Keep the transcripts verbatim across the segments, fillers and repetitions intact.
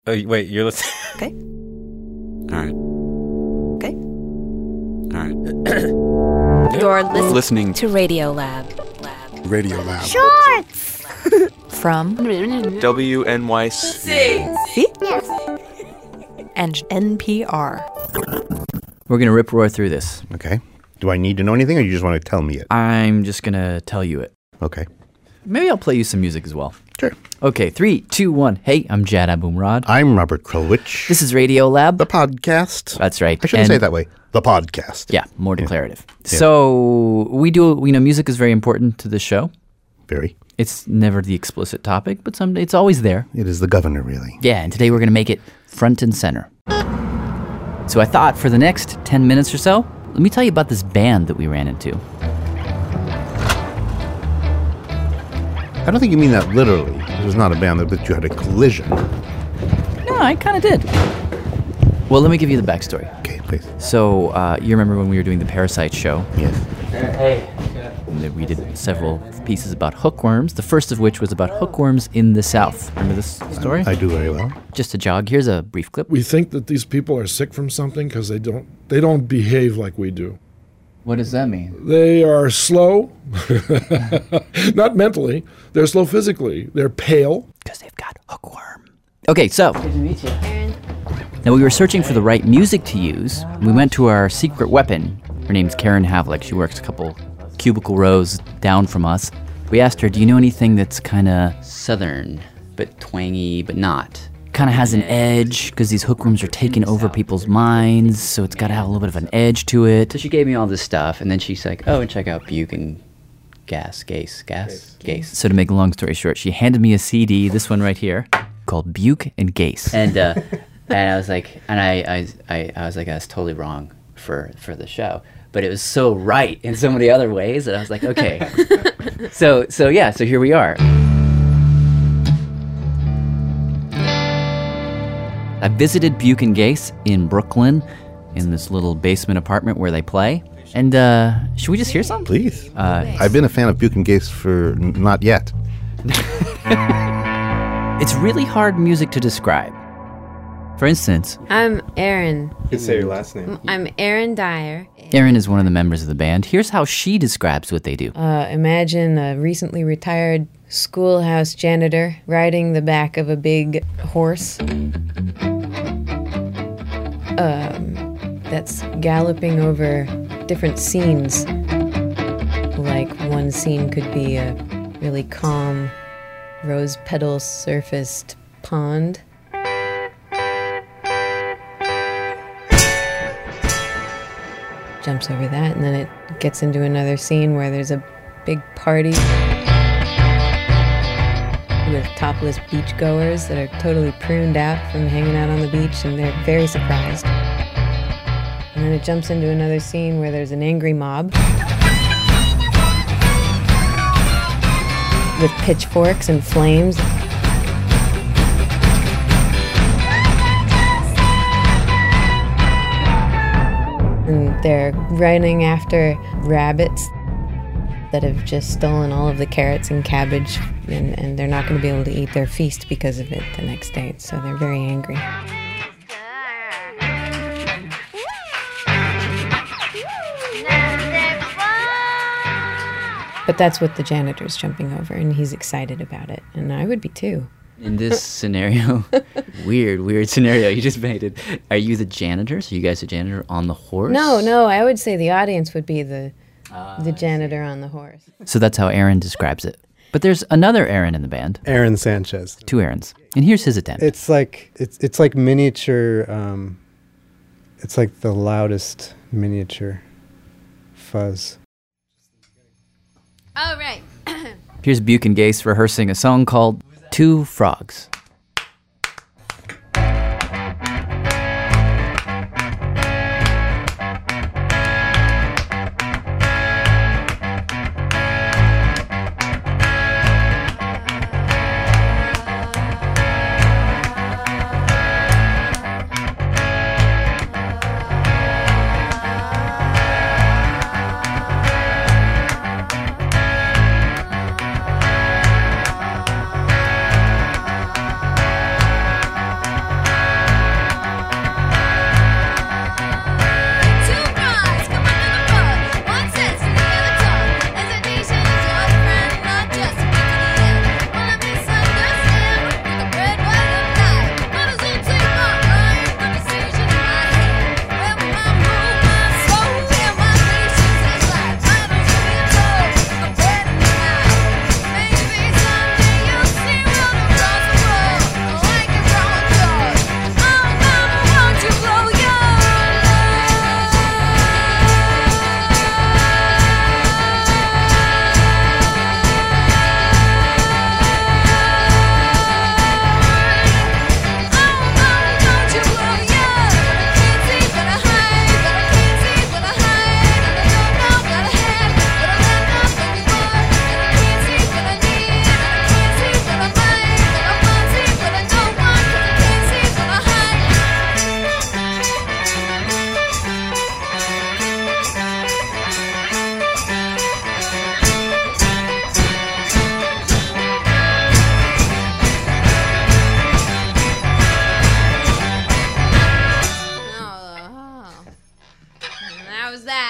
Oh, wait, you're listening? Okay. All right. Okay. All right. You're listening, Listening to Radio Lab. Lab. Radio Lab. Shorts! From W N Y C. C and N P R. We're going to rip roar through this. Okay. Do I need to know anything, or you just want to tell me it? I'm just going to tell you it. Okay. Maybe I'll play you some music as well. Sure. Okay, three, two, one. Hey, I'm Jad Abumrad. I'm Robert Krulwich. This is Radio Lab. The podcast. That's right. I shouldn't And- say it that way. The podcast. Yeah, more declarative. So we do, you know, music is very important to this show. Very. It's never the explicit topic, but someday it's always there. It is the governor, really. Yeah, and today we're going to make it front and center. So I thought for the next ten minutes or so, let me tell you about this band that we ran into. I don't think you mean that literally. It was not a band that you had a collision. No, I kind of did. Well, let me give you the backstory. Okay, please. So, uh, you remember when we were doing the Parasite show? Yes. Hey. We did several pieces about hookworms, the first of which was about hookworms in the South. Remember this story? I do very well. Just a jog. Here's a brief clip. We think that these people are sick from something because they don't they don't behave like we do. What does that mean? They are slow, not mentally. They're slow physically. They're pale. Because they've got hookworm. Okay, so. Good to meet you. Now, we were searching for the right music to use. We went to our secret weapon. Her name's Karen Havlick. She works a couple cubicle rows down from us. We asked her, do you know anything that's kind of Southern, but twangy, but not. kind of has an edge, because these hookworms are taking over people's minds, so it's got to have a little bit of an edge to it. So she gave me all this stuff, and then she's like, oh, and check out Buke and Gas, Gase, Gas, Gase. So to make a long story short, she handed me a C D, this one right here, called Buke and Gase. And uh, and I was like, and I, I, I, I was like, I was totally wrong for, for the show. But it was so right in so many other ways that I was like, okay. so so yeah, so here we are. I visited Buke and Gase in Brooklyn, in this little basement apartment where they play. And uh, should we just hear some? Please. Uh, I've been a fan of Buke and Gase for n- not yet. It's really hard music to describe. For instance, I'm Erin. You can say your last name. I'm Erin Dyer. Erin is one of the members of the band. Here's how she describes what they do. Uh, imagine a recently retired schoolhouse janitor riding the back of a big horse um, that's galloping over different scenes. Like one scene could be a really calm, rose petal surfaced pond. Jumps over that, and then it gets into another scene where there's a big party with topless beachgoers that are totally pruned out from hanging out on the beach, and they're very surprised. And then it jumps into another scene where there's an angry mob with pitchforks and flames. And they're running after rabbits that have just stolen all of the carrots and cabbage, and, and they're not going to be able to eat their feast because of it the next day, so they're very angry. But that's what the janitor's jumping over, and he's excited about it, and I would be too. In this scenario, weird, weird scenario you just made it. Are you the janitor? So you guys the janitor on the horse? No, no, I would say the audience would be the uh, the janitor on the horse. So that's how Erin describes it. But there's another Erin in the band. Aaron Sanchez. Two Erins. And here's his attempt. It's like it's it's like miniature. Um, it's like the loudest miniature fuzz. Oh, right. Here's Buke and Gase rehearsing a song called Two Frogs.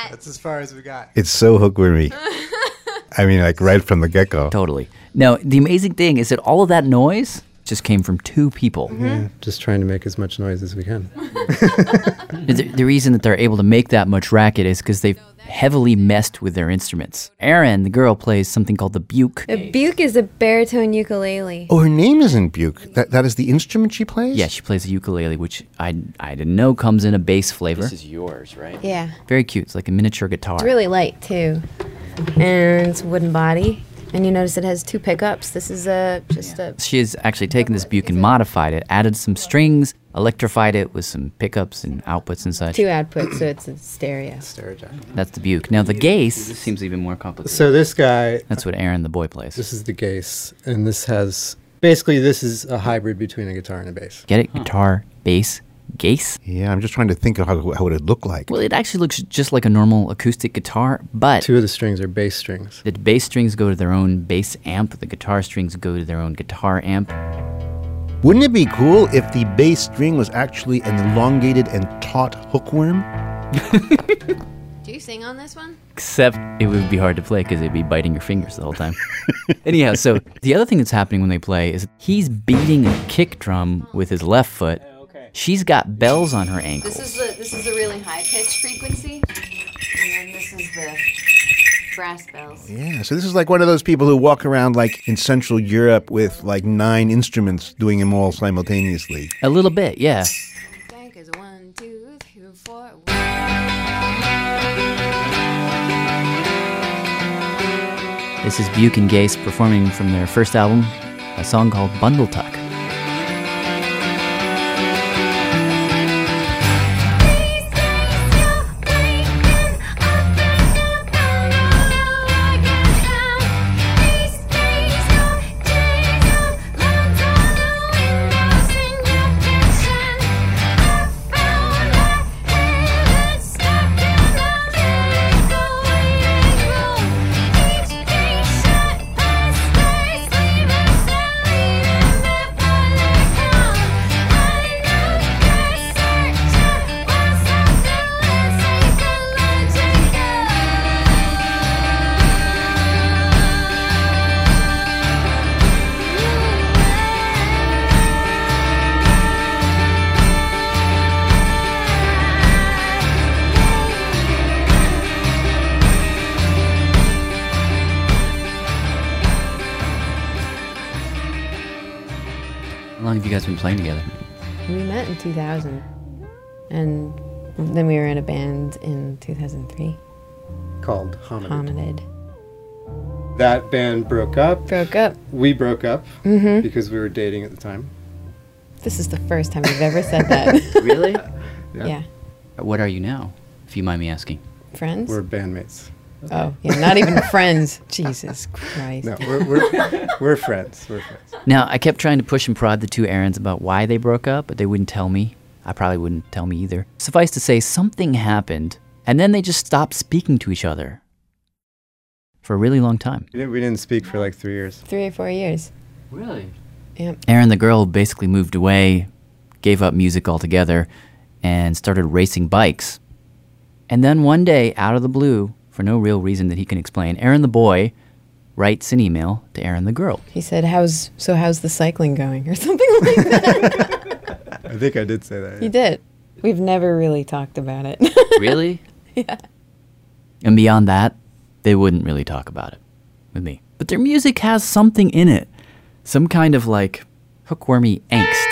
that. That's as far as we got. It's so hookwormy. I mean, like right from the get-go. Totally. Now, the amazing thing is that all of that noise just came from two people. Mm-hmm. Yeah, just trying to make as much noise as we can. the, the reason that they're able to make that much racket is because they've heavily messed with their instruments. Erin, the girl, plays something called the buke. A buke is a baritone ukulele. Oh, her name isn't Buke. That That is the instrument she plays? Yeah, she plays a ukulele, which I, I didn't know comes in a bass flavor. This is yours, right? Yeah. Very cute. It's like a miniature guitar. It's really light, too. And it's wooden body. And you notice it has two pickups. This is a just a... She has actually taken this buke and modified it, added some strings, electrified it with some pickups and outputs and such. Two outputs, so it's a stereo. Stereo jack. That's the buke. Now the Gase... This seems even more complicated. So this guy... That's what Erin, the boy, plays. This is the Gase, and this has... Basically, this is a hybrid between a guitar and a bass. Get it? Guitar, bass, Gase? Yeah, I'm just trying to think of how, how it would look like. Well, it actually looks just like a normal acoustic guitar, but... Two of the strings are bass strings. The bass strings go to their own bass amp. The guitar strings go to their own guitar amp. Wouldn't it be cool if the bass string was actually an elongated and taut hookworm? Do you sing on this one? Except it would be hard to play because it'd be biting your fingers the whole time. Anyhow, so the other thing that's happening when they play is he's beating a kick drum with his left foot. She's got bells on her ankles. This is the this is a really high pitched frequency, and then this is the brass bells. Yeah, so this is like one of those people who walk around like in Central Europe with like nine instruments doing them all simultaneously. A little bit, yeah. One, two, three, four. This is Buke and Gase performing from their first album, a song called Bundle Tuck. How long have you guys been playing together? We met in two thousand. And then we were in a band in two thousand three. Called Hominid. Hominid. That band broke up. Broke up. We broke up Mm-hmm. because we were dating at the time. This is the first time we've ever said that. Really? Yeah. Yeah. What are you now, if you mind me asking? Friends? We're bandmates. Oh, yeah, not even friends. Jesus Christ. No, we're we're, we're friends. We're friends. Now, I kept trying to push and prod the two Erins about why they broke up, but they wouldn't tell me. I probably wouldn't tell me either. Suffice to say, something happened, and then they just stopped speaking to each other for a really long time. We didn't, we didn't speak for like three years. Three or four years. Really? Yep. Erin, the girl, basically moved away, gave up music altogether, and started racing bikes. And then one day, out of the blue, for no real reason that he can explain, Erin the boy writes an email to Erin the girl. He said, "How's so? How's the cycling going?" or something like that. I think I did say that. You did. We've never really talked about it. Really? Yeah. And beyond that, they wouldn't really talk about it with me. But their music has something in it. Some kind of like hookwormy angst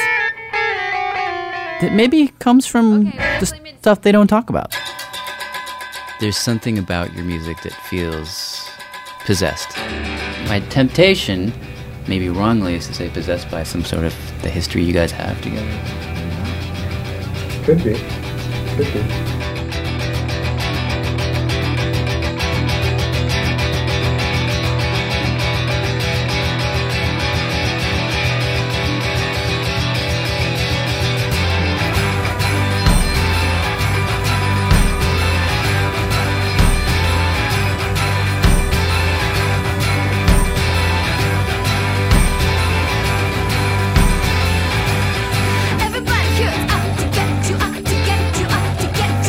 that maybe comes from Okay, the stuff they don't talk about. There's something about your music that feels possessed. My temptation, maybe wrongly, is to say possessed by some sort of the history you guys have together. Could be. Could be. Everybody here out to get you, out to get you, out to get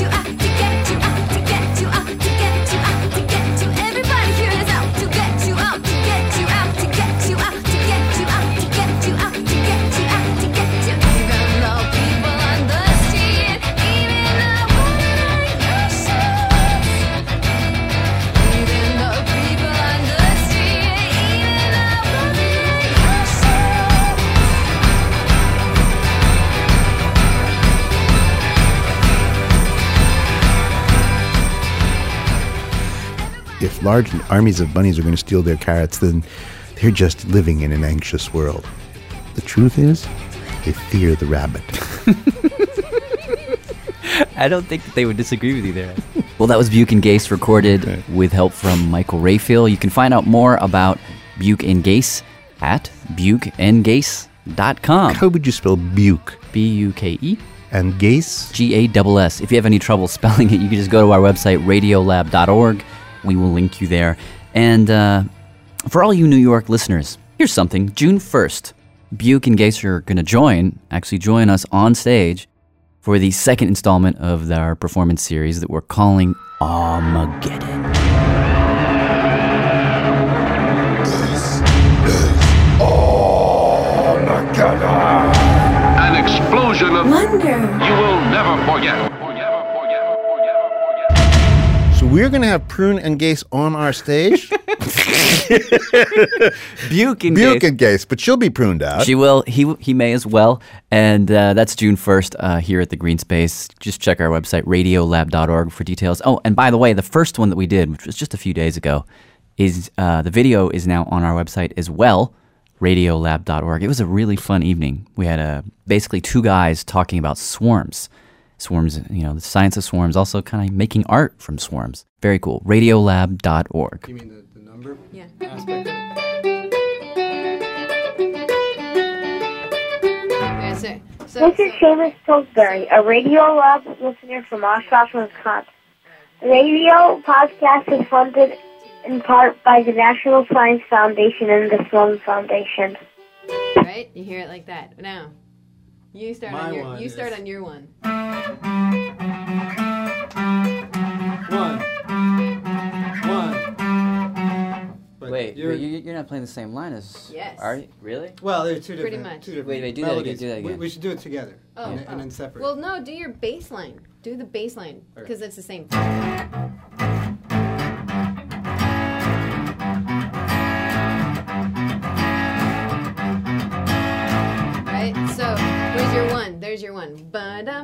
if large armies of bunnies are going to steal their carrots, then they're just living in an anxious world. The truth is, they fear the rabbit. I don't think that they would disagree with you there. Well, that was Buke and Gase recorded with help from Michael Rayfield. You can find out more about Buke and Gase at buke and gase dot com. How would you spell Buke? B U K E. And Gase? G A S S. If you have any trouble spelling it, you can just go to our website, radiolab dot org. We will link you there. And uh, for all you New York listeners, here's something. June first, Buke and Gase are going to join, actually join us on stage for the second installment of our performance series that we're calling Armageddon. An explosion of wonder you will never forget. So we're going to have Prune and Gase on our stage? Buke and Buke Gase. and Gase, but she'll be pruned out. She will. He he may as well. And uh, that's June first uh, here at the Green Space. Just check our website, radiolab dot org, for details. Oh, and by the way, the first one that we did, which was just a few days ago, is uh, the video is now on our website as well, radiolab dot org. It was a really fun evening. We had uh, basically two guys talking about swarms. Swarms, you know, the science of swarms, also kind of making art from swarms. Very cool. radiolab dot org. You mean the, the number? Yeah. Aspect of it? Yes, sir. So, This is Seamus Pillsbury, a Radio Lab listener from Oshkosh, Wisconsin. The radio podcast is funded in part by the National Science Foundation and the Sloan Foundation. right? You hear it like that. Now, you start My on your one you is- start on your one. One. One. But Wait, you're- but you, you're not playing the same line as... Yes. Are you? Really? Well, they're two Pretty different. much. Two different Wait, wait, do that again, melodies. do that We, again. we should do it together. Oh, and, oh. and then separate. Well, no, do your bass line. Do the bass line because it's the same. Right? So, where's your one? There's your one. Ba-dum.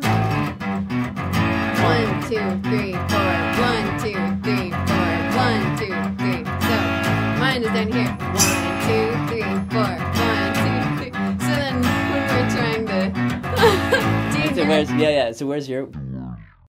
One, two, three, four. One, two, three, four. One, two, three. So, mine is down here. One, two, three, four. One, two, three. So then, when we're trying to... Do you So hear- where's, yeah, yeah. So where's your...